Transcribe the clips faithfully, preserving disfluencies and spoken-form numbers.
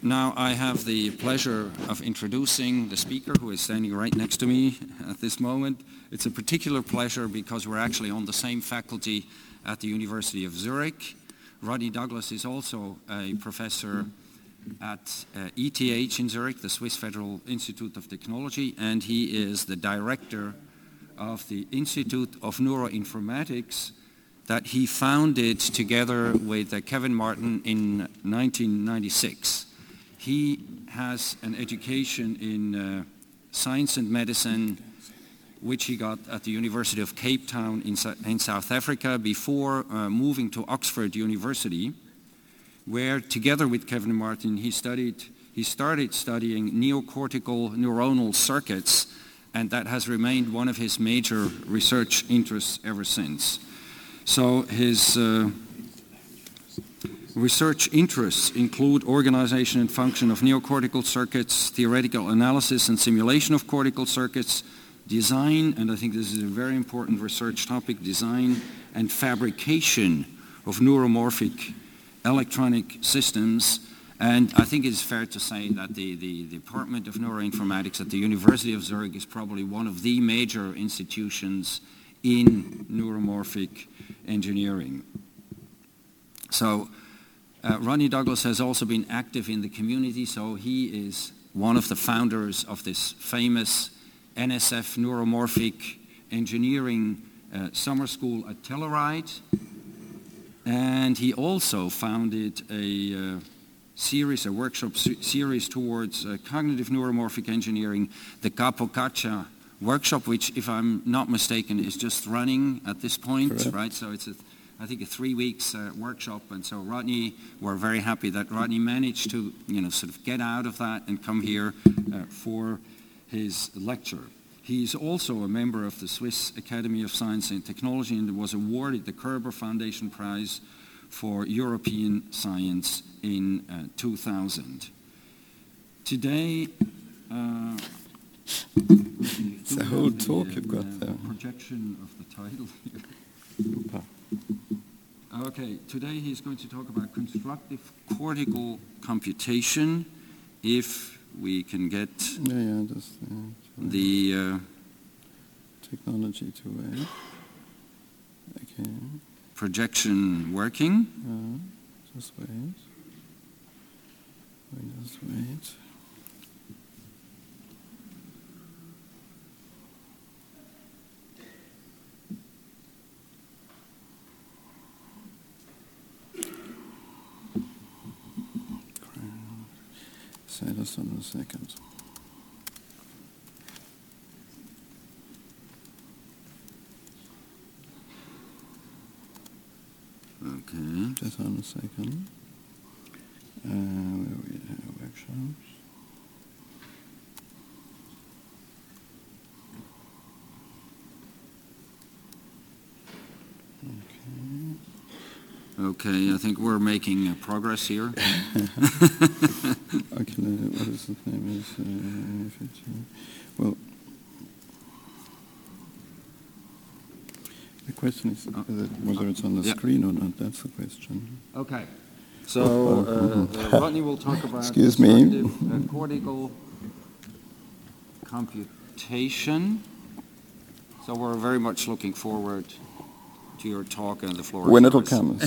now I have the pleasure of introducing the speaker who is standing right next to me at this moment. It's a particular pleasure because we're actually on the same faculty at the University of Zurich. Rodney Douglas is also a professor at uh, E T H in Zurich, the Swiss Federal Institute of Technology, and he is the director of the Institute of Neuroinformatics that he founded together with uh, Kevin Martin in nineteen ninety-six. He has an education in uh, science and medicine, which he got at the University of Cape Town in, in South Africa before uh, moving to Oxford University, where together with Kevin Martin he studied, he started studying neocortical neuronal circuits, and that has remained one of his major research interests ever since. So his uh, research interests include organization and function of neocortical circuits, theoretical analysis and simulation of cortical circuits, design, and I think this is a very important research topic, design and fabrication of neuromorphic electronic systems. And I think it's fair to say that the, the, the Department of Neuroinformatics at the University of Zurich is probably one of the major institutions in neuromorphic engineering. So uh, Rodney Douglas has also been active in the community, so he is one of the founders of this famous N S F Neuromorphic Engineering uh, Summer School at Telluride. And he also founded a uh, series, a workshop se- series towards uh, cognitive neuromorphic engineering, the Capocacha workshop, which, if I'm not mistaken, is just running at this point, correct, right? So it's, a, I think, a three weeks uh, workshop. And so Rodney, we're very happy that Rodney managed to, you know, sort of get out of that and come here uh, for his lecture. He's also a member of the Swiss Academy of Science and Technology and was awarded the Kerber Foundation Prize for European Science in uh, two thousand. Today, uh, it's a whole the, talk uh, you've got uh, there. Projection of the title here. Okay, today he's going to talk about constructive cortical computation. If we can get yeah, yeah, just, uh, the uh, technology to wait. Okay. Projection working. Uh, just wait. We just wait. Say this in a second. Okay. Just on a second. Uh, where we have workshops. Okay. Okay, I think we're making uh, progress here. Okay, what is the name? Is uh, if it's, uh, well, the question is uh, whether it's on the yeah. screen or not. That's the question. Okay. So uh, uh, Rodney will talk about Excuse me. uh, cortical computation. So we're very much looking forward to your talk and the floor. When it'll come.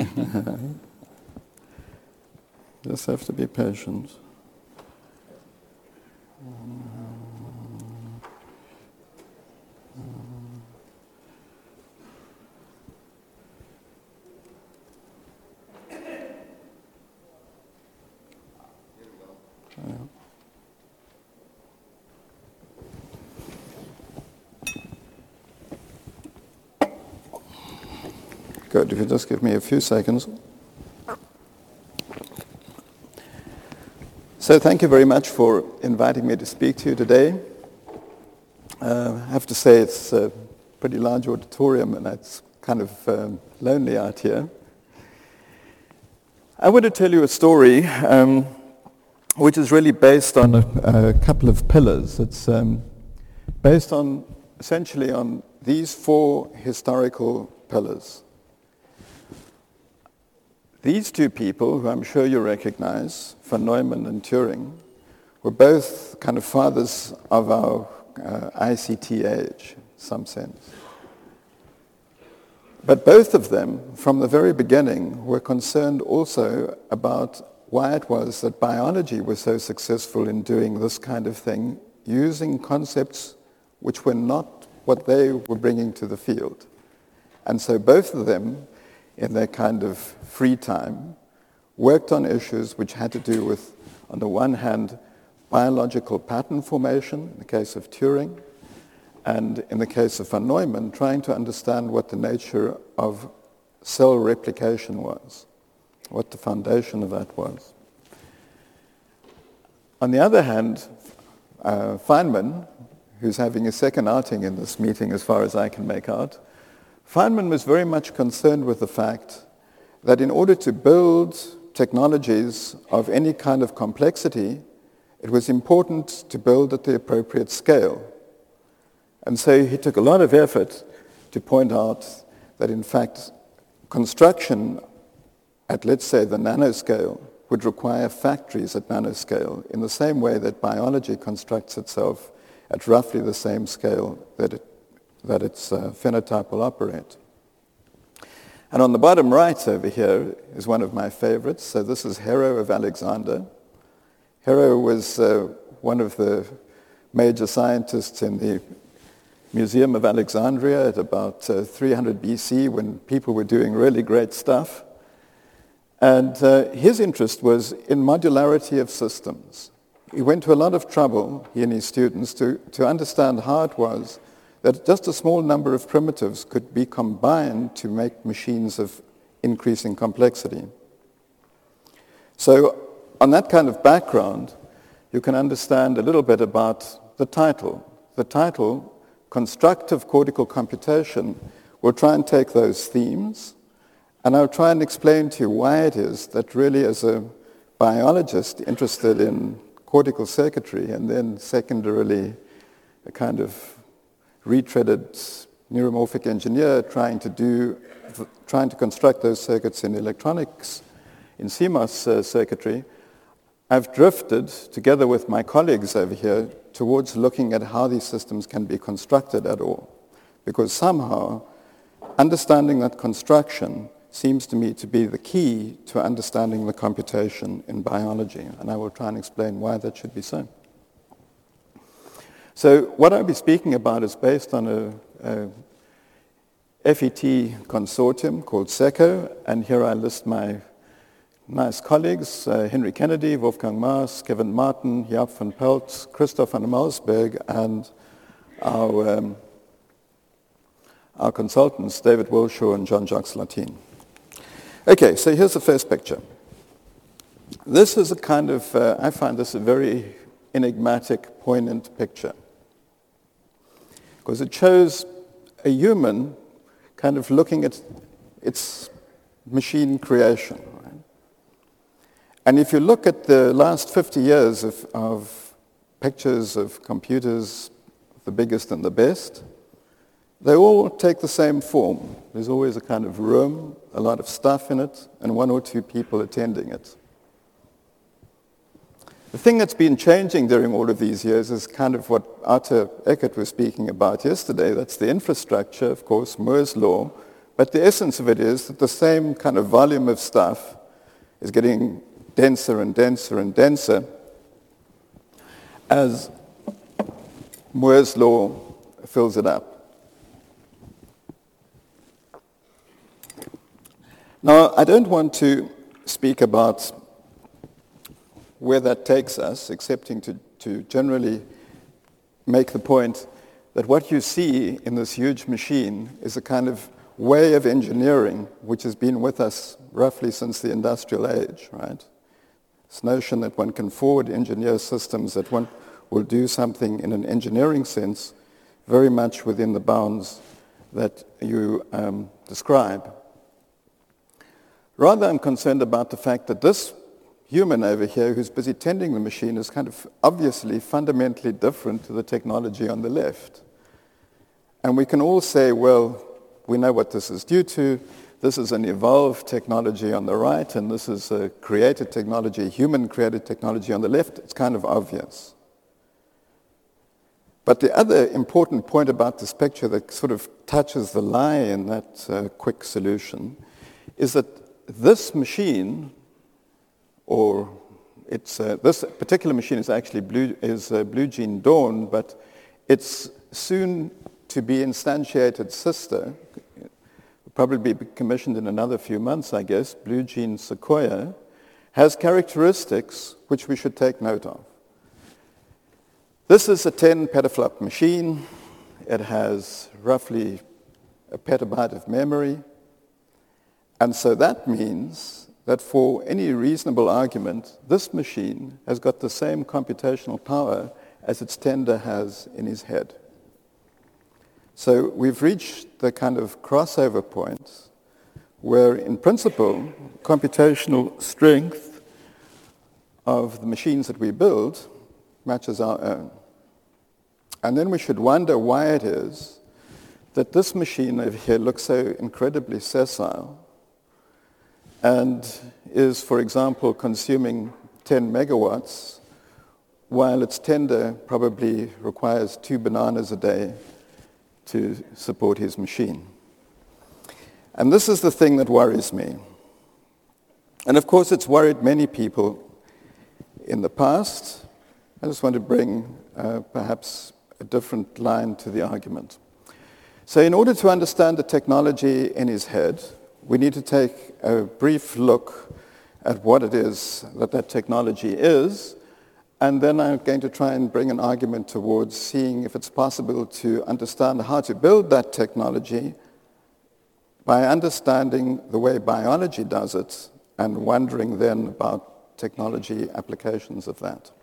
Just have to be patient. Good, if you just give me a few seconds. So thank you very much for inviting me to speak to you today. Uh, I have to say it's a pretty large auditorium and it's kind of um, lonely out here. I want to tell you a story um, which is really based on a, a couple of pillars. It's um, based on, essentially on these four historical pillars. These two people, who I'm sure you recognize, von Neumann and Turing, were both kind of fathers of our uh, I C T age, in some sense. But both of them, from the very beginning, were concerned also about why it was that biology was so successful in doing this kind of thing, using concepts which were not what they were bringing to the field. And so both of them, in their kind of free time, worked on issues which had to do with, on the one hand, biological pattern formation, in the case of Turing, and in the case of von Neumann, trying to understand what the nature of cell replication was, what the foundation of that was. On the other hand, uh, Feynman, who's having a second outing in this meeting as far as I can make out, Feynman was very much concerned with the fact that in order to build technologies of any kind of complexity, it was important to build at the appropriate scale. And so he took a lot of effort to point out that, in fact, construction at, let's say, the nanoscale would require factories at nanoscale in the same way that biology constructs itself at roughly the same scale that, it, that its uh, phenotype will operate. And on the bottom right over here is one of my favorites. So this is Hero of Alexander. Hero was uh, one of the major scientists in the Museum of Alexandria at about uh, three hundred B C when people were doing really great stuff. And uh, his interest was in modularity of systems. He went to a lot of trouble, he and his students, to, to understand how it was that just a small number of primitives could be combined to make machines of increasing complexity. So on that kind of background, you can understand a little bit about the title. The title, Constructive Cortical Computation, will try and take those themes, and I'll try and explain to you why it is that really as a biologist interested in cortical circuitry and then secondarily a kind of retreaded neuromorphic engineer trying to do, trying to construct those circuits in electronics, in C MOS uh, circuitry, I've drifted, together with my colleagues over here, towards looking at how these systems can be constructed at all. Because somehow, understanding that construction seems to me to be the key to understanding the computation in biology. And I will try and explain why that should be so. So what I'll be speaking about is based on a, a F E T consortium called SECO, and here I list my nice colleagues, uh, Henry Kennedy, Wolfgang Maas, Kevin Martin, Jaap van Pelt, Christoph van der Malsberg, and our, um, our consultants, David Wilshaw and Jean-Jacques Latine. Okay, so here's the first picture. This is a kind of, uh, I find this a very enigmatic, poignant picture, because it shows a human kind of looking at its machine creation. And if you look at the last fifty years of, of pictures of computers, the biggest and the best, they all take the same form. There's always a kind of room, a lot of stuff in it, and one or two people attending it. The thing that's been changing during all of these years is kind of what Arthur Eckert was speaking about yesterday. That's the infrastructure, of course, Moore's law. But the essence of it is that the same kind of volume of stuff is getting denser and denser and denser as Moore's law fills it up. Now, I don't want to speak about where that takes us, excepting to, to generally make the point that what you see in this huge machine is a kind of way of engineering which has been with us roughly since the industrial age, right? This notion that one can forward engineer systems, that one will do something in an engineering sense very much within the bounds that you um, describe. Rather, I'm concerned about the fact that this human over here who's busy tending the machine is kind of obviously fundamentally different to the technology on the left. And we can all say, well, we know what this is due to. this is an evolved technology on the right, and this is a created technology, human-created technology on the left, it's kind of obvious. But the other important point about this picture that sort of touches the lie in that uh, quick solution is that this machine, or it's, uh, this particular machine is actually Blue, is uh, Blue Gene Dawn, but its soon to be instantiated sister, will probably be commissioned in another few months, I guess, Blue Gene Sequoia, has characteristics which we should take note of. This is a ten petaflop machine. It has roughly a petabyte of memory. And so that means that for any reasonable argument, this machine has got the same computational power as its tender has in his head. So we've reached the kind of crossover point where, in principle, computational strength of the machines that we build matches our own. And then we should wonder why it is that this machine over here looks so incredibly sessile and is, for example, consuming ten megawatts, while its tender probably requires two bananas a day to support his machine. And this is the thing that worries me. And of course, it's worried many people in the past. I just want to bring uh, perhaps a different line to the argument. So in order to understand the technology in his head, we need to take a brief look at what it is that that technology is, and then I'm going to try and bring an argument towards seeing if it's possible to understand how to build that technology by understanding the way biology does it and wondering then about technology applications of that.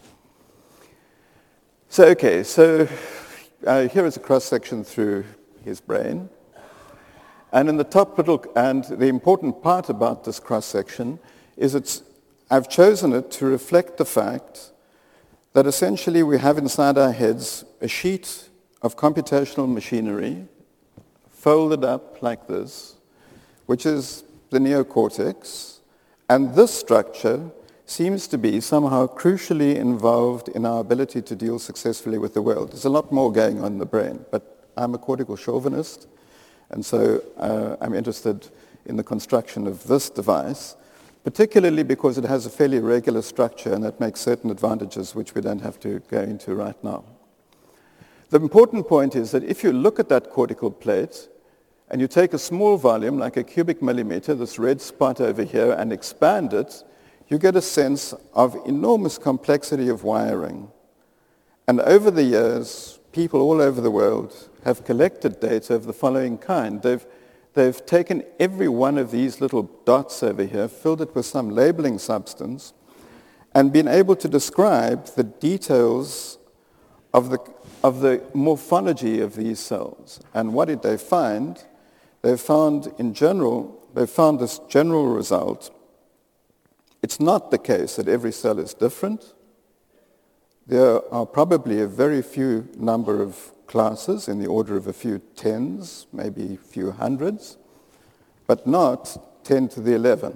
So, okay, so uh, here is a cross-section through his brain. And in the top little, and the important part about this cross-section is it's, I've chosen it to reflect the fact that essentially we have inside our heads a sheet of computational machinery folded up like this, which is the neocortex, and this structure seems to be somehow crucially involved in our ability to deal successfully with the world. There's a lot more going on in the brain, but I'm a cortical chauvinist, and so uh, I'm interested in the construction of this device, particularly because it has a fairly regular structure, and that makes certain advantages which we don't have to go into right now. The important point is that if you look at that cortical plate, and you take a small volume, like a cubic millimeter, this red spot over here, and expand it, you get a sense of enormous complexity of wiring. And over the years, people all over the world have collected data of the following kind. They've, they've taken every one of these little dots over here, filled it with some labeling substance, and been able to describe the details of the, of the morphology of these cells. And what did they find? They found, in general, they found this general result. It's not the case that every cell is different. There are probably a very few number of classes in the order of a few tens, maybe a few hundreds, but not ten to the eleven.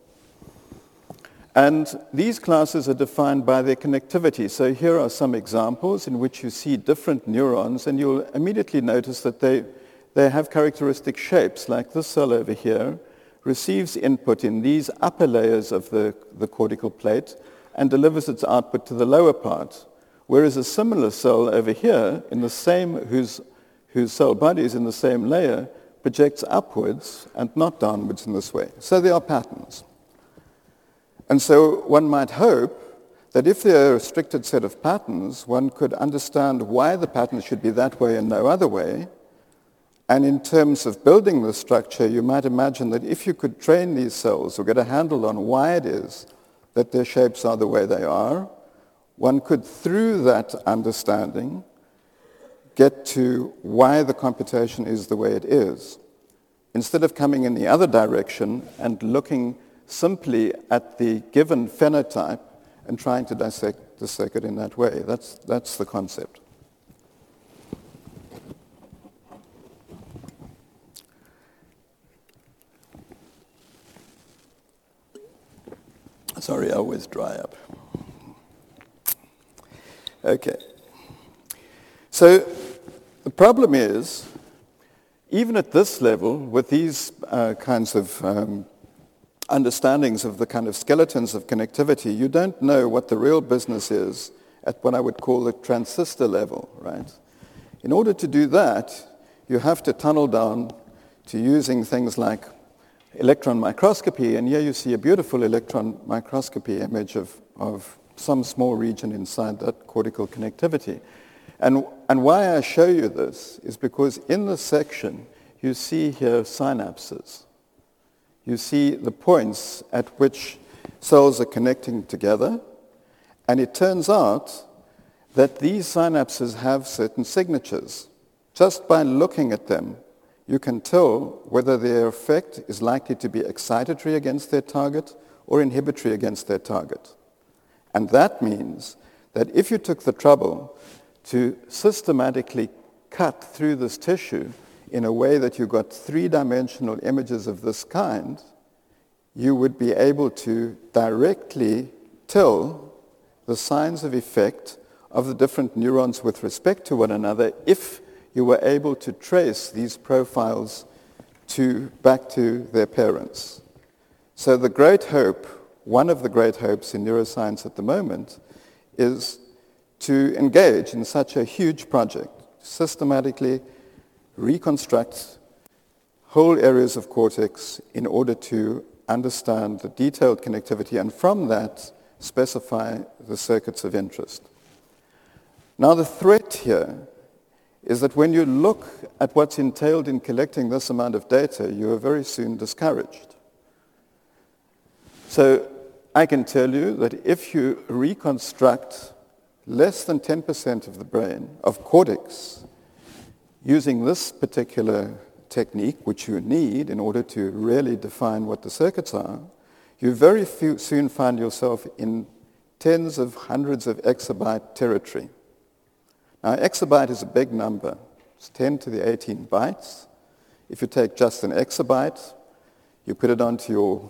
And these classes are defined by their connectivity. So here are some examples in which you see different neurons, and you'll immediately notice that they, they have characteristic shapes, like this cell over here receives input in these upper layers of the, the cortical plate and delivers its output to the lower part, whereas a similar cell over here, in the same, whose, whose cell body is in the same layer, projects upwards and not downwards in this way. So there are patterns. And so one might hope that if there are a restricted set of patterns, one could understand why the pattern should be that way and no other way. And in terms of building the structure, you might imagine that if you could train these cells or get a handle on why it is that their shapes are the way they are, one could, through that understanding, get to why the computation is the way it is, instead of coming in the other direction and looking simply at the given phenotype and trying to dissect the circuit in that way. That's, that's the concept. Sorry, I always dry up. Okay. So the problem is, even at this level, with these uh, kinds of um, understandings of the kind of skeletons of connectivity, you don't know what the real business is at what I would call the transistor level, right? In order to do that, you have to tunnel down to using things like electron microscopy, and here you see a beautiful electron microscopy image of, of some small region inside that cortical connectivity. And, and why I show you this is because in this section, you see here synapses. You see the points at which cells are connecting together, and it turns out that these synapses have certain signatures. Just by looking at them, you can tell whether their effect is likely to be excitatory against their target or inhibitory against their target. And that means that if you took the trouble to systematically cut through this tissue in a way that you got three-dimensional images of this kind, you would be able to directly tell the signs of effect of the different neurons with respect to one another if you were able to trace these profiles to, back to their parents. So the great hope, one of the great hopes in neuroscience at the moment, is to engage in such a huge project, systematically reconstruct whole areas of cortex in order to understand the detailed connectivity, and from that specify the circuits of interest. Now the threat here is that when you look at what's entailed in collecting this amount of data, you are very soon discouraged. So I can tell you that if you reconstruct less than ten percent of the brain, of cortex, using this particular technique, which you need in order to really define what the circuits are, you very few, soon find yourself in tens of hundreds of exabyte territory. Now, exabyte is a big number. It's ten to the eighteen bytes. If you take just an exabyte, you put it onto your,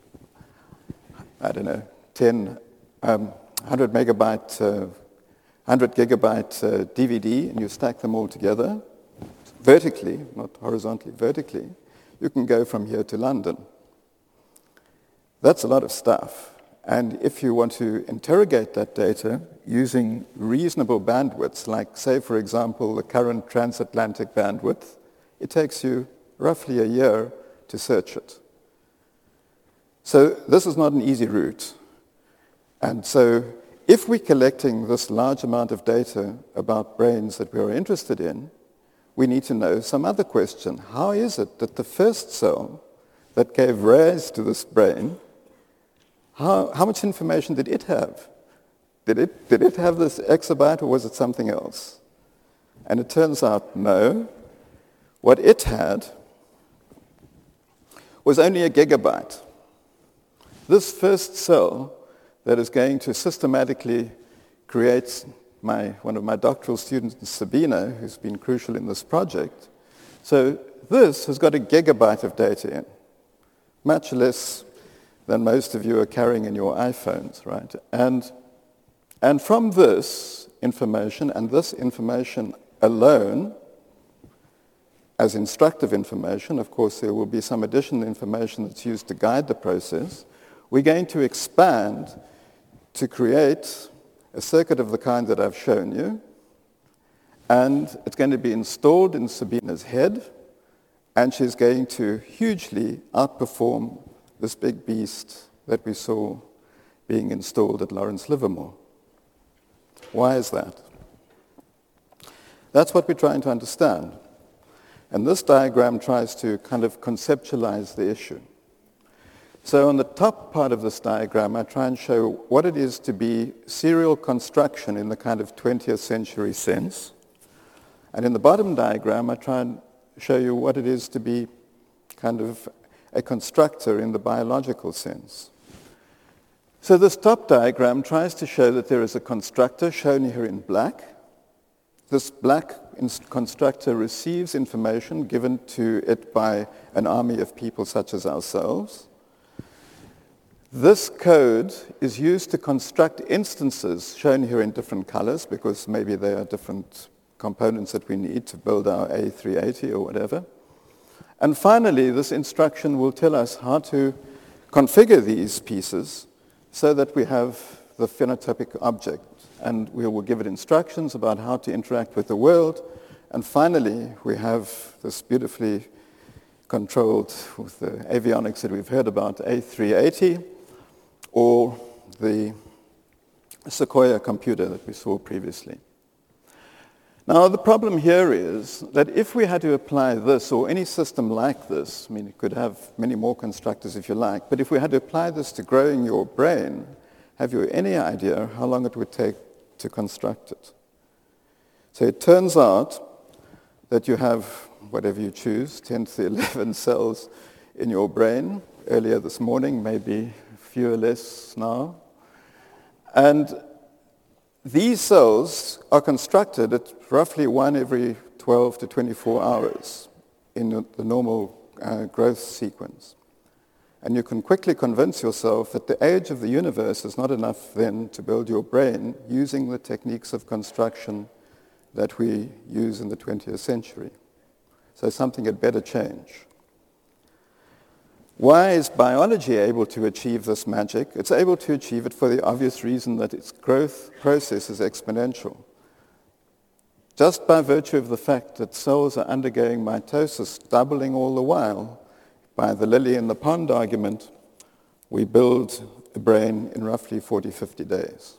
I don't know, ten, um, one hundred megabyte, uh, one hundred gigabyte uh, D V D, and you stack them all together, vertically, not horizontally, vertically, you can go from here to London. That's a lot of stuff. And if you want to interrogate that data using reasonable bandwidths, like, say, for example, the current transatlantic bandwidth, it takes you roughly a year to search it. So this is not an easy route. And so if we're collecting this large amount of data about brains that we are interested in, we need to know some other question. How is it that the first cell that gave rise to this brain, how, how much information did it have? Did it, did it have this exabyte, or was it something else? And it turns out, no. What it had was only a gigabyte. This first cell that is going to systematically create my, one of my doctoral students, Sabina, who's been crucial in this project. So this has got a gigabyte of data in, much less than most of you are carrying in your iPhones, right? And, and from this information, and this information alone, as instructive information, of course there will be some additional information that's used to guide the process, we're going to expand to create a circuit of the kind that I've shown you, and it's going to be installed in Sabina's head, and she's going to hugely outperform this big beast that we saw being installed at Lawrence Livermore. Why is that? That's what we're trying to understand. And this diagram tries to kind of conceptualize the issue. So on the top part of this diagram, I try and show what it is to be serial construction in the kind of twentieth century sense. And in the bottom diagram, I try and show you what it is to be kind of a constructor in the biological sense. So this top diagram tries to show that there is a constructor, shown here in black. This black constructor receives information given to it by an army of people such as ourselves. This code is used to construct instances shown here in different colors because maybe there are different components that we need to build our A three eighty or whatever. And finally, this instruction will tell us how to configure these pieces so that we have the phenotypic object. And we will give it instructions about how to interact with the world. And finally, we have this beautifully controlled with the avionics that we've heard about, A three eighty, or the Sequoia computer that we saw previously. Now, the problem here is that if we had to apply this, or any system like this, I mean, it could have many more constructors if you like, but if we had to apply this to growing your brain, have you any idea how long it would take to construct it? So it turns out that you have, whatever you choose, ten to eleven cells in your brain. Earlier this morning, maybe fewer less now. And these cells are constructed at roughly one every twelve to twenty-four hours in the normal uh, growth sequence. And you can quickly convince yourself that the age of the universe is not enough then to build your brain using the techniques of construction that we use in the twentieth century. So something had better change. Why is biology able to achieve this magic? It's able to achieve it for the obvious reason that its growth process is exponential. Just by virtue of the fact that cells are undergoing mitosis, doubling all the while, by the lily in the pond argument, we build a brain in roughly forty, fifty days.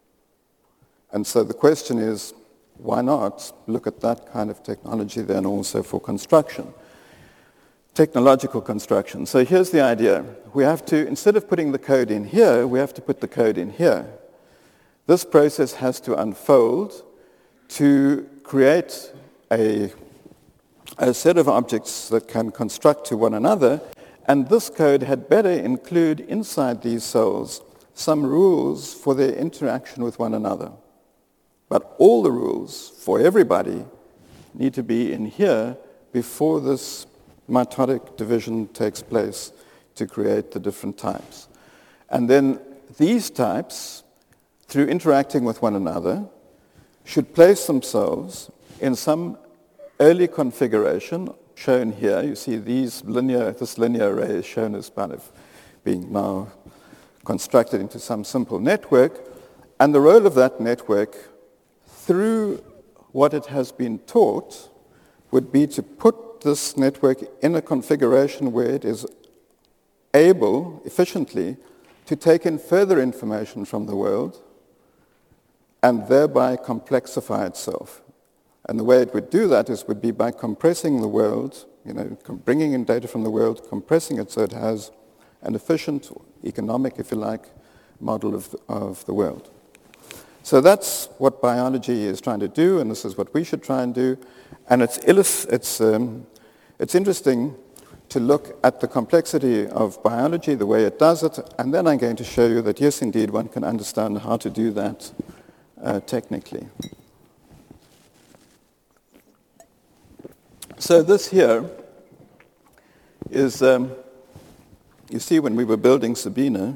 And so the question is, why not look at that kind of technology then also for construction? Technological construction. So here's the idea. We have to, instead of putting the code in here, we have to put the code in here. This process has to unfold to create a, a set of objects that can construct to one another, and this code had better include inside these cells some rules for their interaction with one another. But all the rules for everybody need to be in here before this mitotic division takes place to create the different types. And then these types, through interacting with one another, should place themselves in some early configuration shown here. You see these linear, this linear array is shown as kind of being now constructed into some simple network. And the role of that network, through what it has been taught, would be to put this network in a configuration where it is able, efficiently, to take in further information from the world and thereby complexify itself. And the way it would do that is would be by compressing the world, you know, bringing in data from the world, compressing it so it has an efficient, economic, if you like, model of the, of the world. So that's what biology is trying to do, and this is what we should try and do. And it's, illus- it's, um, it's interesting to look at the complexity of biology, the way it does it, and then I'm going to show you that, yes, indeed, one can understand how to do that uh, technically. So this here is, um, you see when we were building Sabina,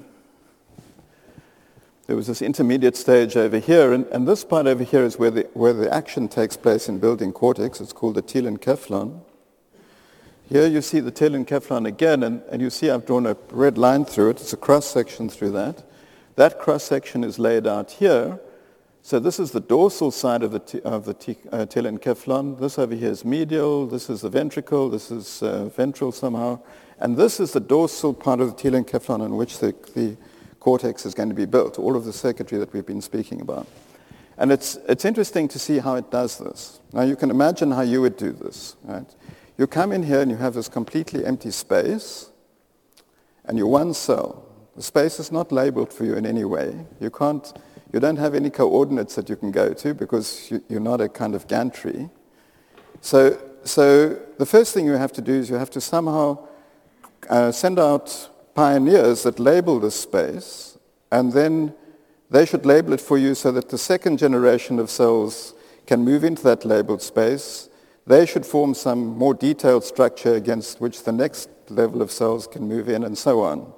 there was this intermediate stage over here, and, and this part over here is where the, where the action takes place in building cortex. It's called the telencephalon. Here you see the telencephalon again, and, and you see I've drawn a red line through it. It's a cross-section through that. That cross-section is laid out here. So this is the dorsal side of the, t- of the t- uh, telencephalon. This over here is medial. This is the ventricle. This is uh, ventral somehow. And this is the dorsal part of the telencephalon on which the, the cortex is going to be built, all of the circuitry that we've been speaking about. And it's, it's interesting to see how it does this. Now you can imagine how you would do this, right? You come in here and you have this completely empty space, and you're one cell. The space is not labeled for you in any way. You can't, you don't have any coordinates that you can go to because you, you're not a kind of gantry. So, so the first thing you have to do is you have to somehow uh, send out pioneers that label this space, and then they should label it for you so that the second generation of cells can move into that labeled space. They should form some more detailed structure against which the next level of cells can move in, and so on.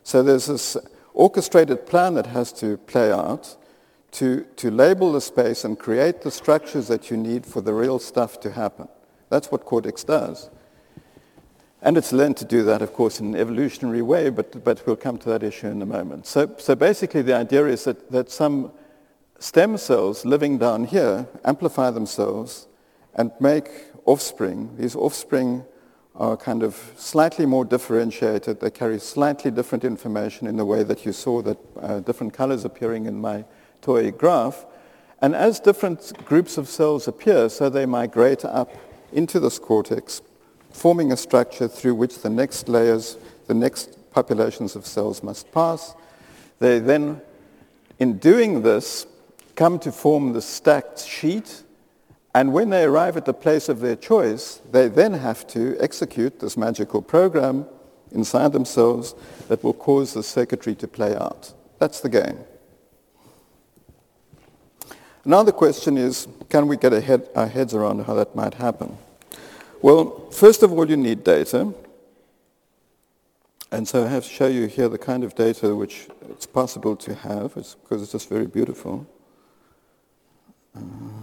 So there's this orchestrated plan that has to play out to, to label the space and create the structures that you need for the real stuff to happen. That's what cortex does. And it's learned to do that, of course, in an evolutionary way, but, but we'll come to that issue in a moment. So, so basically the idea is that, that some stem cells living down here amplify themselves and make offspring. These offspring are kind of slightly more differentiated. They carry slightly different information in the way that you saw that uh, different colors appearing in my toy graph. And as different groups of cells appear, so they migrate up into this cortex, forming a structure through which the next layers, the next populations of cells must pass. They then, in doing this, come to form the stacked sheet. And when they arrive at the place of their choice, they then have to execute this magical program inside themselves that will cause the circuitry to play out. That's the game. Now the question is, can we get a head, our heads around how that might happen? Well, first of all, you need data. And so I have to show you here the kind of data which it's possible to have, it's, because it's just very beautiful. Uh,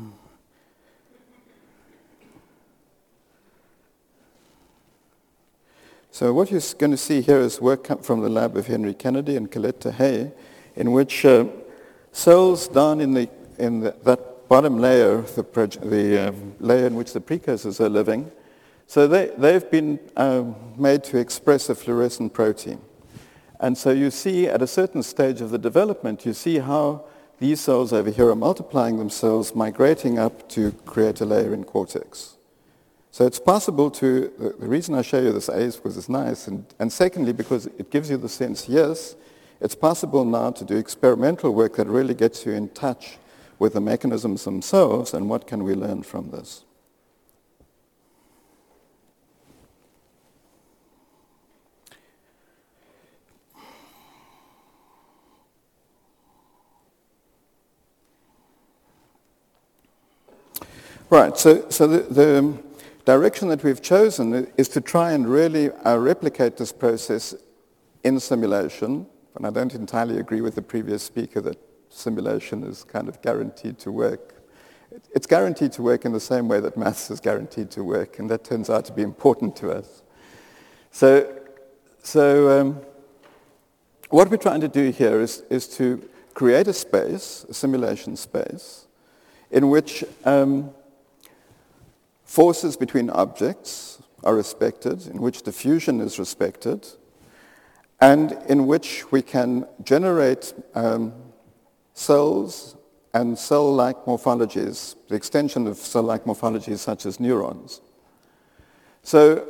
So what you're going to see here is work from the lab of Henry Kennedy and Colette Tahey, in which uh, cells down in, the, in the, that bottom layer, the, the um, layer in which the precursors are living, so they, they've been um, made to express a fluorescent protein. And so you see at a certain stage of the development, you see how these cells over here are multiplying themselves, migrating up to create a layer in cortex. So it's possible to, the reason I show you this A is because it's nice, and, and secondly because it gives you the sense, yes, it's possible now to do experimental work that really gets you in touch with the mechanisms themselves, and what can we learn from this? Right, so, so the, the direction that we've chosen is to try and really uh, replicate this process in simulation. And I don't entirely agree with the previous speaker that simulation is kind of guaranteed to work. It's guaranteed to work in the same way that maths is guaranteed to work, and that turns out to be important to us. So, so um, what we're trying to do here is, is to create a space, a simulation space, in which um, forces between objects are respected, in which diffusion is respected, and in which we can generate um, cells and cell-like morphologies, the extension of cell-like morphologies such as neurons. So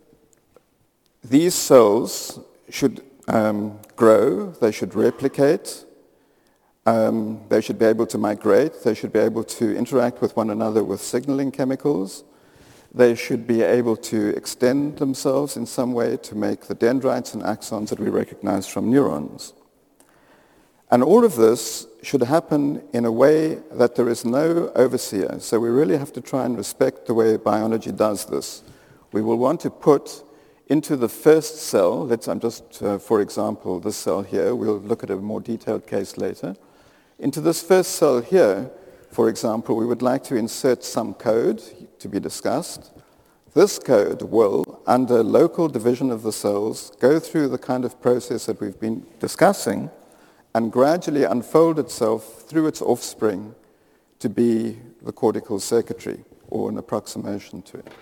these cells should um, grow, they should replicate, um, they should be able to migrate, they should be able to interact with one another with signaling chemicals. They should be able to extend themselves in some way to make the dendrites and axons that we recognize from neurons. And all of this should happen in a way that there is no overseer. So we really have to try and respect the way biology does this. We will want to put into the first cell, let's, I'm just, uh, for example, this cell here, we'll look at a more detailed case later. Into this first cell here, for example, we would like to insert some code to be discussed. This code will, under local division of the cells, go through the kind of process that we've been discussing and gradually unfold itself through its offspring to be the cortical circuitry, or an approximation to it.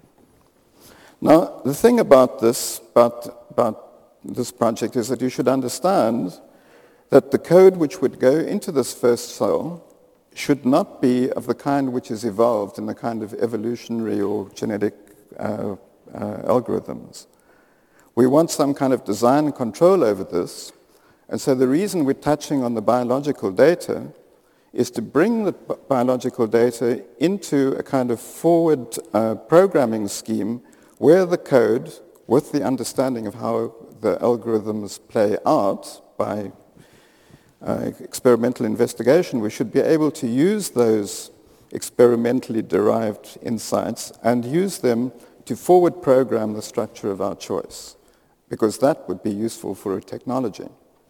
Now, the thing about this, about, about this project is that you should understand that the code which would go into this first cell should not be of the kind which is evolved in the kind of evolutionary or genetic uh, uh, algorithms. We want some kind of design control over this, and so the reason we're touching on the biological data is to bring the b- biological data into a kind of forward uh, programming scheme where the code, with the understanding of how the algorithms play out by Uh, experimental investigation, we should be able to use those experimentally derived insights and use them to forward program the structure of our choice. because that would be useful for a technology.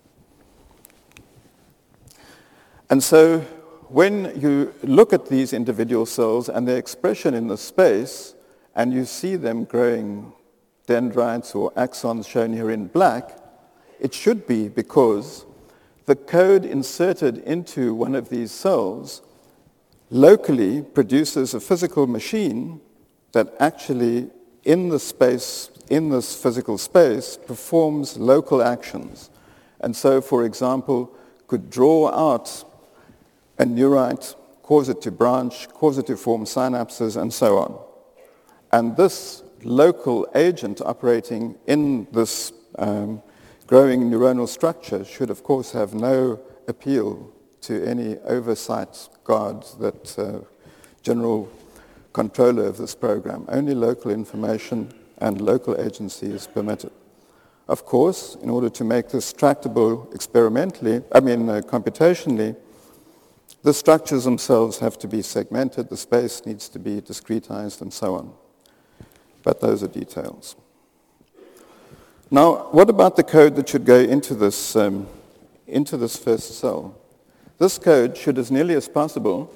And so when you look at these individual cells and their expression in the space, and you see them growing dendrites or axons shown here in black, it should be because the code inserted into one of these cells locally produces a physical machine that actually in the space, in this physical space, performs local actions. And so, for example, could draw out a neurite, cause it to branch, cause it to form synapses, and so on. And this local agent operating in this um, growing neuronal structure should, of course, have no appeal to any oversight guard, that uh, general controller of this program. Only local information and local agency is permitted. Of course, in order to make this tractable experimentally, I mean uh, computationally, the structures themselves have to be segmented, the space needs to be discretized, and so on. But those are details. Now, what about the code that should go into this, um, into this first cell? This code should, as nearly as possible,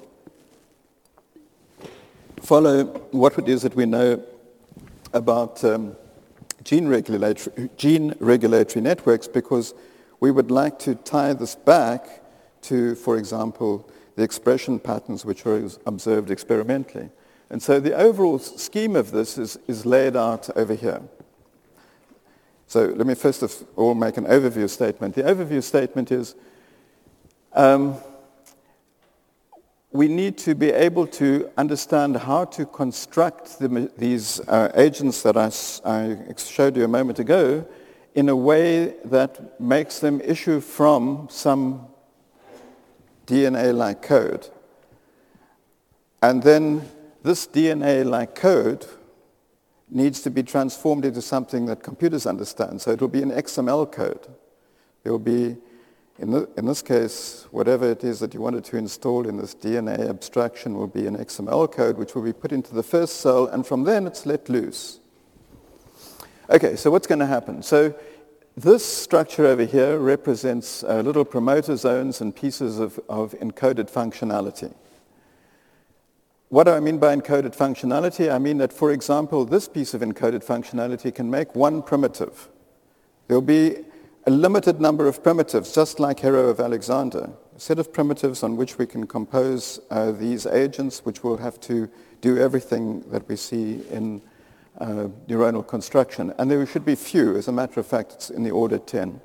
follow what it is that we know about um, gene regulatory, gene regulatory networks, because we would like to tie this back to, for example, the expression patterns which are observed experimentally. And so the overall scheme of this is, is laid out over here. So let me first of all make an overview statement. The overview statement is um, we need to be able to understand how to construct the, these uh, agents that I, I showed you a moment ago in a way that makes them issue from some D N A-like code. And then this D N A-like code needs to be transformed into something that computers understand. So it will be an X M L code. It will be, in, the, in this case, whatever it is that you wanted to install in this D N A abstraction will be an X M L code, which will be put into the first cell, and from then it's let loose. Okay, so what's going to happen? So this structure over here represents uh, little promoter zones and pieces of, of encoded functionality. What do I mean by encoded functionality? I mean that, for example, this piece of encoded functionality can make one primitive. There will be a limited number of primitives, just like Hero of Alexander, a set of primitives on which we can compose uh, these agents, which will have to do everything that we see in uh, neuronal construction. And there should be few. As a matter of fact, it's in the order ten.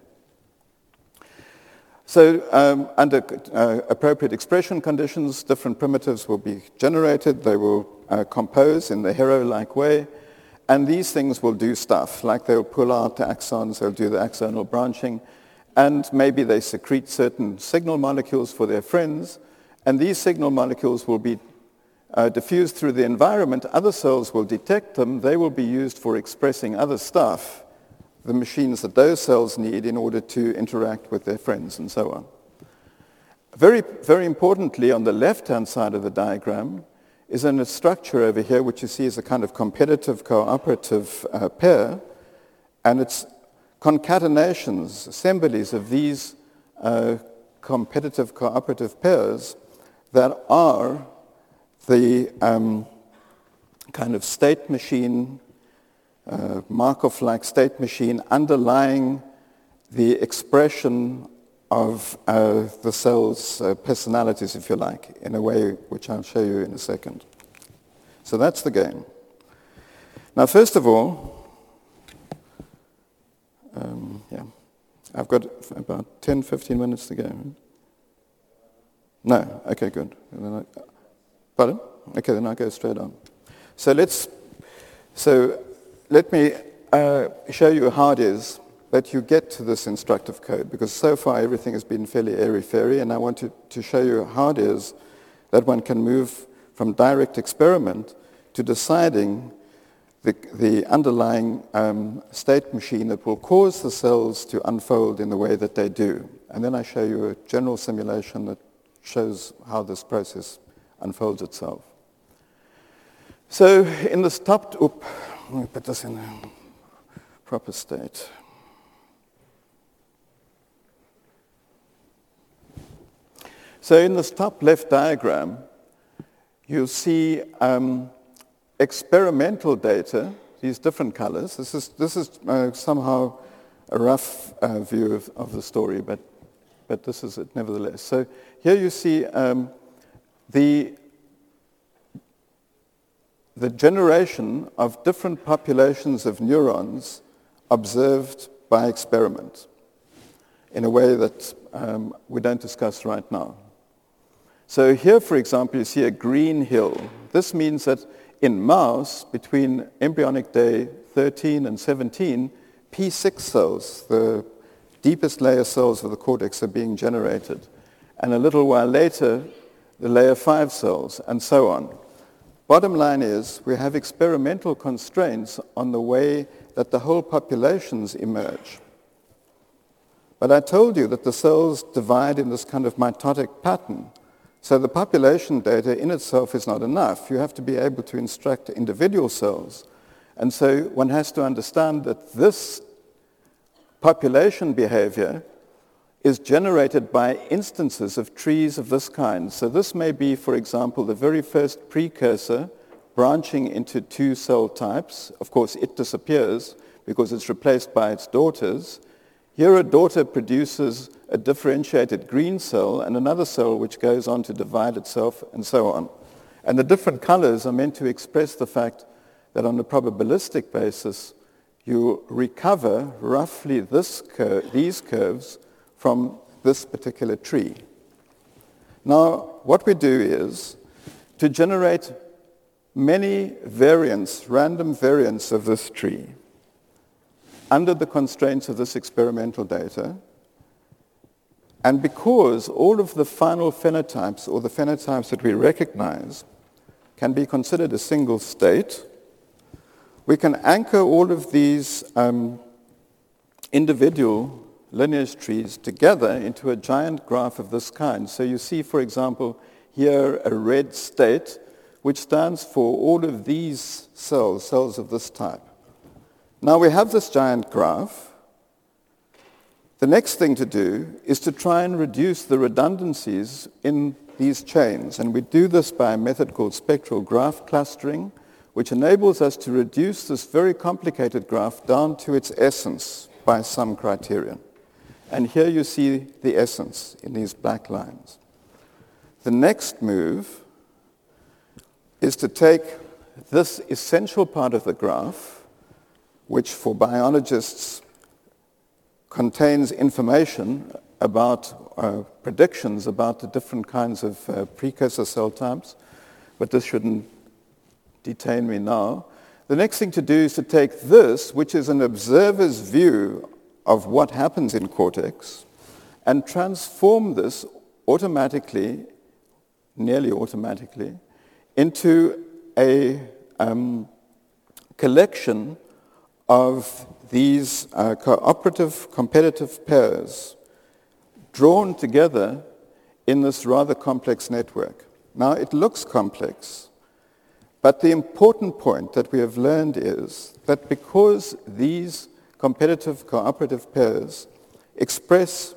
So um, under uh, appropriate expression conditions, different primitives will be generated. They will uh, compose in the Hero-like way. And these things will do stuff, like they'll pull out the axons, they'll do the axonal branching, and maybe they secrete certain signal molecules for their friends. And these signal molecules will be uh, diffused through the environment. Other cells will detect them. They will be used for expressing other stuff, the machines that those cells need in order to interact with their friends and so on. Very, very importantly, on the left-hand side of the diagram is a structure over here which you see is a kind of competitive cooperative uh, pair, and it's concatenations, assemblies of these uh, competitive cooperative pairs that are the um, kind of state machine, Uh, Markov-like state machine underlying the expression of uh, the cell's uh, personalities, if you like, in a way which I'll show you in a second. So that's the game. Now, first of all, um, yeah, I've got about ten, fifteen minutes to go. No? Okay, good. And then I, pardon? Okay, then I'll go straight on. So let's, so let me uh, show you how it is that you get to this instructive code, because so far everything has been fairly airy-fairy, and I want to, to show you how it is that one can move from direct experiment to deciding the, the underlying um, state machine that will cause the cells to unfold in the way that they do. And then I show you a general simulation that shows how this process unfolds itself. So in this top, oop, let me put this in a proper state. So in this top left diagram, you'll see um, experimental data, these different colors. This is, this is uh, somehow a rough uh, view of, of the story, but, but this is it nevertheless. So here you see um, the, the generation of different populations of neurons observed by experiment in a way that um, we don't discuss right now. So here, for example, you see a green hill. This means that in mouse, between embryonic day thirteen and seventeen, P six cells, the deepest layer cells of the cortex, are being generated. And a little while later, the layer five cells, and so on. Bottom line is, we have experimental constraints on the way that the whole populations emerge. But I told you that the cells divide in this kind of mitotic pattern. So the population data in itself is not enough. You have to be able to instruct individual cells. And so one has to understand that this population behavior is generated by instances of trees of this kind. So this may be, for example, the very first precursor branching into two cell types. Of course, it disappears because it's replaced by its daughters. Here a daughter produces a differentiated green cell and another cell which goes on to divide itself and so on. And the different colors are meant to express the fact that on a probabilistic basis, you recover roughly this cur- these curves from this particular tree. Now, what we do is to generate many variants, random variants of this tree, under the constraints of this experimental data. And because all of the final phenotypes, or the phenotypes that we recognize, can be considered a single state, we can anchor all of these um, individual lineage trees together into a giant graph of this kind. So you see, for example, here a red state, which stands for all of these cells, cells of this type. Now we have this giant graph. The next thing to do is to try and reduce the redundancies in these chains. And we do this by a method called spectral graph clustering, which enables us to reduce this very complicated graph down to its essence by some criterion. And here you see the essence in these black lines. The next move is to take this essential part of the graph, which for biologists contains information about uh, predictions about the different kinds of uh, precursor cell types, but this shouldn't detain me now. The next thing to do is to take this, which is an observer's view of what happens in cortex, and transform this automatically, nearly automatically, into a um, collection of these uh, cooperative competitive pairs drawn together in this rather complex network. Now, it looks complex, but the important point that we have learned is that because these competitive cooperative pairs express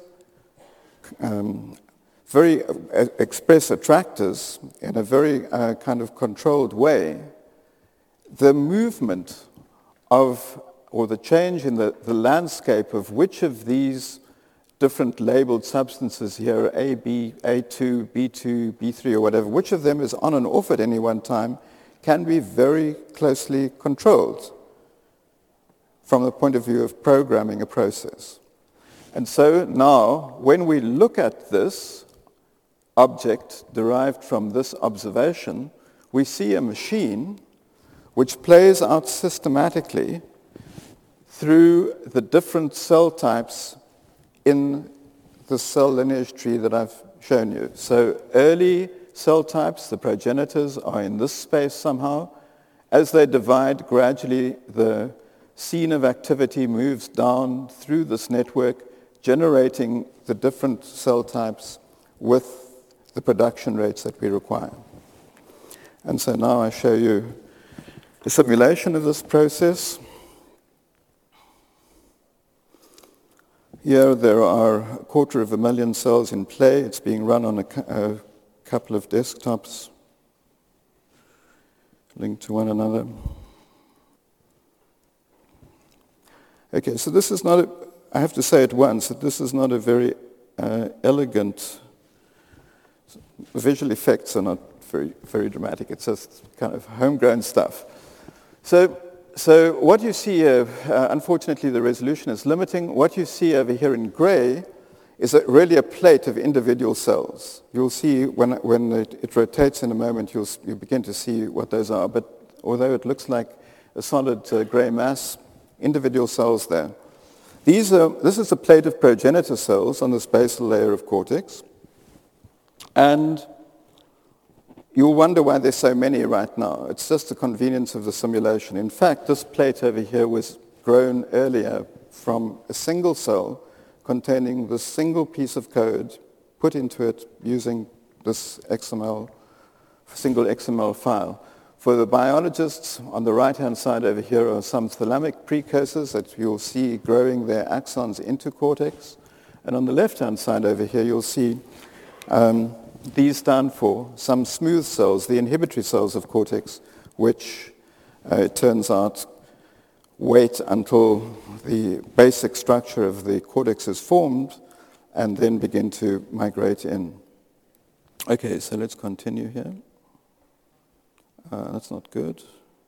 um, very uh, express attractors in a very uh, kind of controlled way, the movement of, or the change in the, the landscape of which of these different labeled substances here, A, B, A two, B two, B three, or whatever, which of them is on and off at any one time, can be very closely controlled from the point of view of programming a process. And so now, when we look at this object derived from this observation, we see a machine which plays out systematically through the different cell types in the cell lineage tree that I've shown you. So early cell types, the progenitors, are in this space somehow. As they divide, gradually the scene of activity moves down through this network, generating the different cell types with the production rates that we require. And so now I show you a simulation of this process. Here there are a quarter of a million cells in play. It's being run on a, a couple of desktops linked to one another. Okay, so this is not, a, I have to say at once that this is not a very uh, elegant, visual effects are not very, very dramatic. It's just kind of homegrown stuff. So, so what you see here, uh, unfortunately the resolution is limiting. What you see over here in gray is a, really a plate of individual cells. You'll see when, when it, it rotates in a moment, you'll you begin to see what those are. But although it looks like a solid uh, gray mass, individual cells there. These are, this is a plate of progenitor cells on this basal layer of cortex. And you'll wonder why there's so many right now. It's just the convenience of the simulation. In fact, this plate over here was grown earlier from a single cell containing this single piece of code put into it using this X M L, single X M L file. For the biologists, on the right-hand side over here are some thalamic precursors that you'll see growing their axons into cortex. And on the left-hand side over here, you'll see um, these stand for some smooth cells, the inhibitory cells of cortex, which uh, it turns out wait until the basic structure of the cortex is formed and then begin to migrate in. Okay, so let's continue here. Uh, that's not good.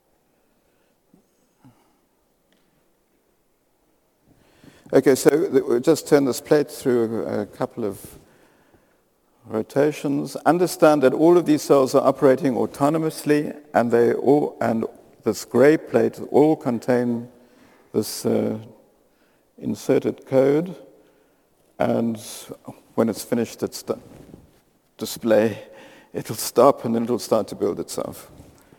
Okay, so th- we'll just turn this plate through a, a couple of rotations. Understand that all of these cells are operating autonomously, and they all, and this gray plate all contain this uh, inserted code. And when it's finished its st- display, it'll stop, and then it'll start to build itself.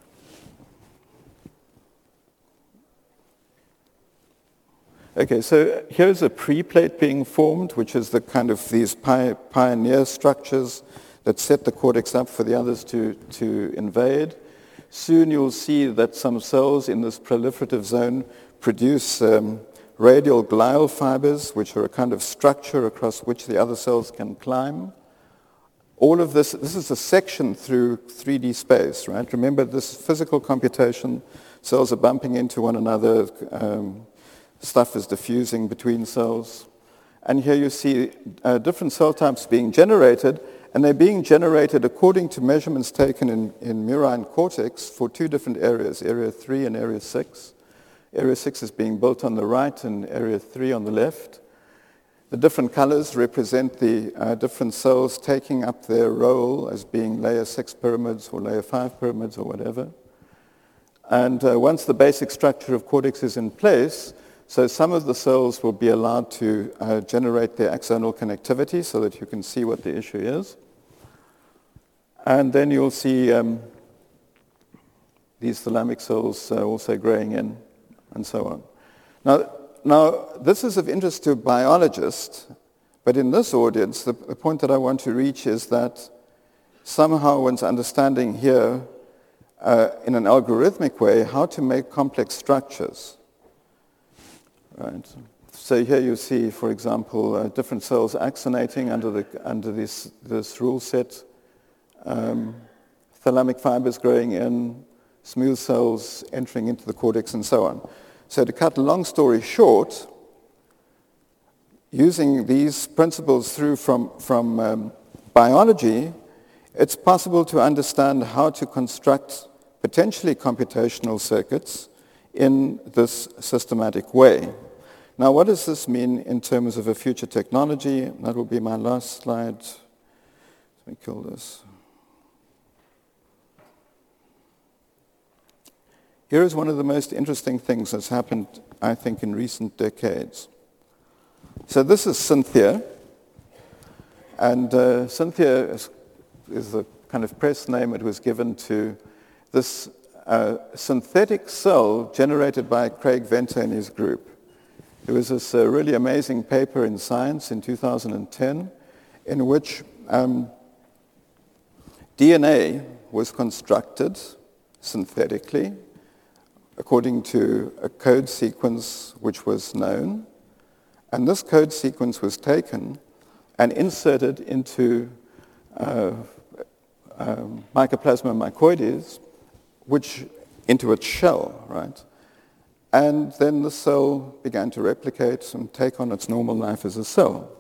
Okay, so here's a pre-plate being formed, which is the kind of these pi- pioneer structures that set the cortex up for the others to, to invade. Soon you'll see that some cells in this proliferative zone produce um, radial glial fibers, which are a kind of structure across which the other cells can climb. All of this, this is a section through three D space, right? Remember, this physical computation, cells are bumping into one another, um, stuff is diffusing between cells. And here you see uh, different cell types being generated, and they're being generated according to measurements taken in, in murine cortex for two different areas, area three and area six. Area six is being built on the right and area three on the left. The different colors represent the uh, different cells taking up their role as being layer six pyramids or layer five pyramids or whatever. And uh, once the basic structure of cortex is in place, so some of the cells will be allowed to uh, generate their axonal connectivity so that you can see what the issue is. And then you'll see um, these thalamic cells uh, also growing in and so on. Now, now, this is of interest to biologists, but in this audience, the, the point that I want to reach is that somehow one's understanding here uh, in an algorithmic way how to make complex structures. Right. So here you see, for example, uh, different cells axonating under the under this this rule set, um, thalamic fibers growing in, smooth cells entering into the cortex, and so on. So to cut a long story short, using these principles through from from um, biology, it's possible to understand how to construct potentially computational circuits in this systematic way. Now, what does this mean in terms of a future technology? That will be my last slide. Let me kill this. Here is one of the most interesting things that's happened, I think, in recent decades. So this is Cynthia, and uh, Cynthia is, is the kind of press name it was given to this uh, synthetic cell generated by Craig Venter and his group. There was this uh, really amazing paper in Science in two thousand ten in which um, D N A was constructed synthetically according to a code sequence which was known, And this code sequence was taken and inserted into uh, um, Mycoplasma mycoides, which into its shell, right? And then the cell began to replicate and take on its normal life as a cell.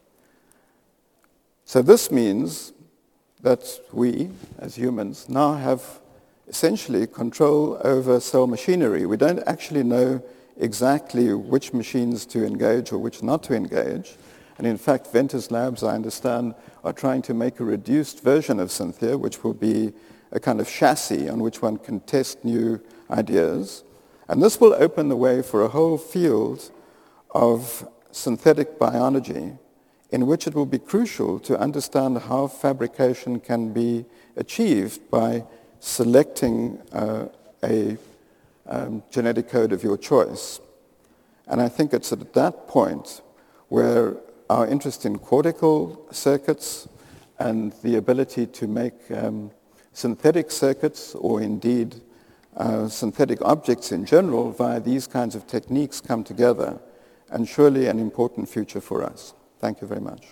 So this means that we, as humans, now have essentially control over cell machinery. We don't actually know exactly which machines to engage or which not to engage. And in fact, Ventus Labs, I understand, are trying to make a reduced version of Synthia, which will be a kind of chassis on which one can test new ideas. And this will open the way for a whole field of synthetic biology in which it will be crucial to understand how fabrication can be achieved by selecting uh, a um, genetic code of your choice. And I think it's at that point where our interest in cortical circuits and the ability to make um, synthetic circuits, or indeed uh, synthetic objects in general, via these kinds of techniques come together, and surely an important future for us. Thank you very much.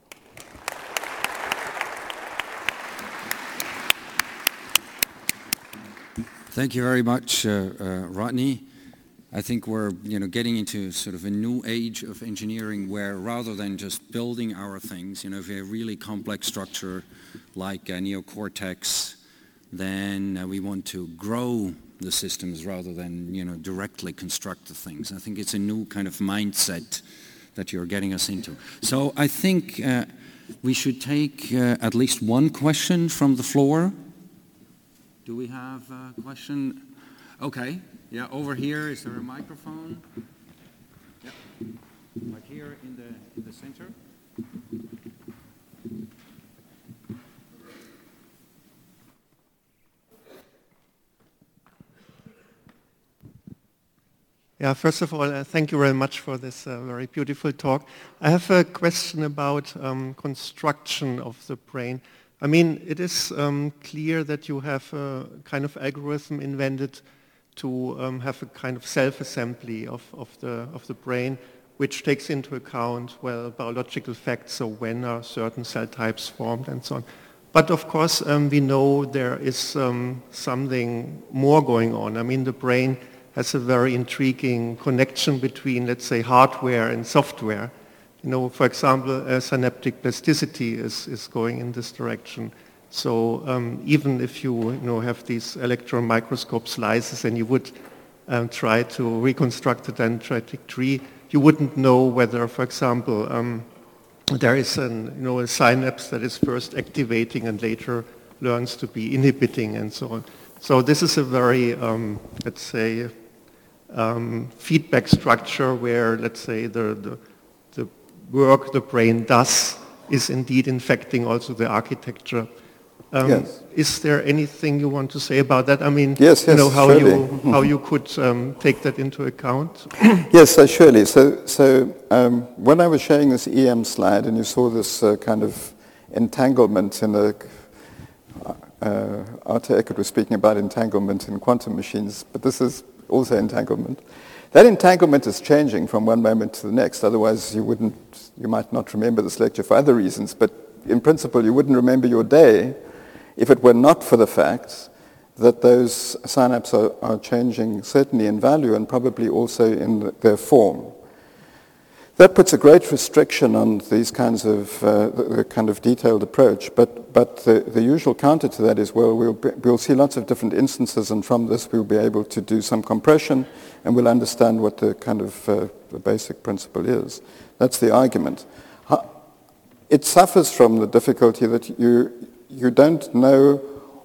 Thank you very much, uh, uh, Rodney. I think we're, you know, getting into sort of a new age of engineering where rather than just building our things, you know, if you have a really complex structure like uh, neocortex, then uh, we want to grow the systems rather than, you know, directly construct the things. I think it's a new kind of mindset that you're getting us into. So I think uh, we should take uh, at least one question from the floor. Do we have a question? Okay. Yeah, over here, is there a microphone? Yeah, right here in the, in the center. Yeah, first of all, uh, thank you very much for this uh, very beautiful talk. I have a question about um, construction of the brain. I mean, it is um, clear that you have a kind of algorithm invented to um, have a kind of self-assembly of, of, the, of the brain, which takes into account, well, biological facts, so when are certain cell types formed and so on. But of course, um, we know there is um, something more going on. I mean, the brain has a very intriguing connection between, let's say, hardware and software. You know, for example, uh, synaptic plasticity is, is going in this direction. So um, even if you, you know, have these electron microscope slices and you would um, try to reconstruct the dendritic tree, you wouldn't know whether, for example, um, there is an, you know, a synapse that is first activating and later learns to be inhibiting and so on. So this is a very, um, let's say, um, feedback structure where, let's say, the, the, the work the brain does is indeed infecting also the architecture. Um, yes. Is there anything you want to say about that? I mean, yes, yes, you know, how surely. you how you could um, take that into account? Yes, uh, surely. So, so um, when I was showing this E M slide, and you saw this uh, kind of entanglement in the uh, Arthur Eckert was speaking about entanglement in quantum machines, but this is also entanglement. That entanglement is changing from one moment to the next. Otherwise, you wouldn't, you might not remember this lecture for other reasons. But in principle, you wouldn't remember your day if it were not for the fact that those synapses are, are changing certainly in value and probably also in the, their form. That puts a great restriction on these kinds of, uh, the, the kind of detailed approach, but, but the, the usual counter to that is, well, we'll, be, we'll see lots of different instances, and from this we'll be able to do some compression, and we'll understand what the kind of uh, the basic principle is. That's the argument. It suffers from the difficulty that you, you don't know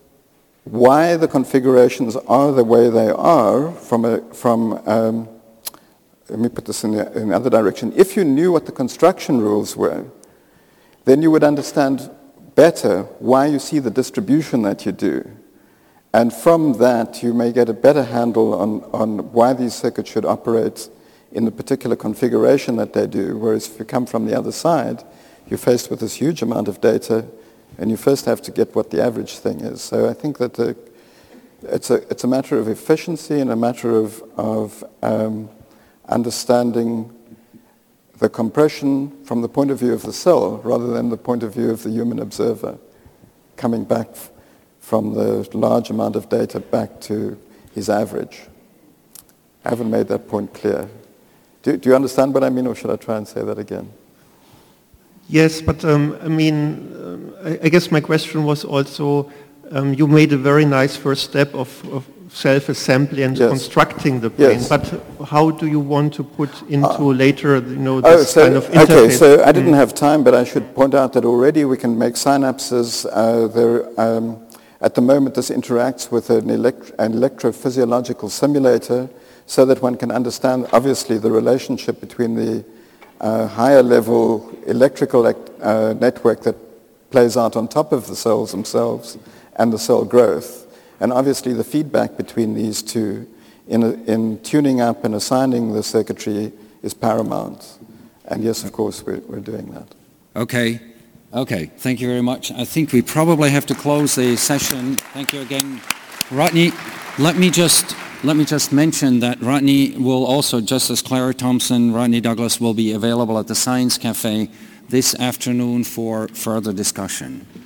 why the configurations are the way they are from a, from, um, let me put this in the, in the other direction. If you knew what the construction rules were, then you would understand better why you see the distribution that you do. And from that, you may get a better handle on, on why these circuits should operate in the particular configuration that they do. Whereas if you come from the other side, you're faced with this huge amount of data, and you first have to get what the average thing is. So I think that the, it's, a, it's a matter of efficiency and a matter of, of um, understanding the compression from the point of view of the cell rather than the point of view of the human observer, coming back f- from the large amount of data back to his average. I haven't made that point clear. Do, do you understand what I mean, or should I try and say that again? Yes, but um, I mean, um, I, I guess my question was also, um, you made a very nice first step of, of self-assembly and Yes. constructing the brain, Yes. but how do you want to put into Uh, later, you know, Oh, this so, kind of interface? okay, so I didn't have time, but I should point out that already we can make synapses. Uh, there, um, at the moment, this interacts with an, elect- an electrophysiological simulator so that one can understand, obviously, the relationship between the uh, higher level electrical uh, network that plays out on top of the cells themselves and the cell growth. And obviously the feedback between these two in, in tuning up and assigning the circuitry is paramount. And yes, of course, we're, we're doing that. Okay. Okay. Thank you very much. I think we probably have to close the session. Thank you again. Rodney, let me just let me just mention that Rodney will also, just as Clara Thompson, Rodney Douglas will be available at the Science Cafe this afternoon for further discussion.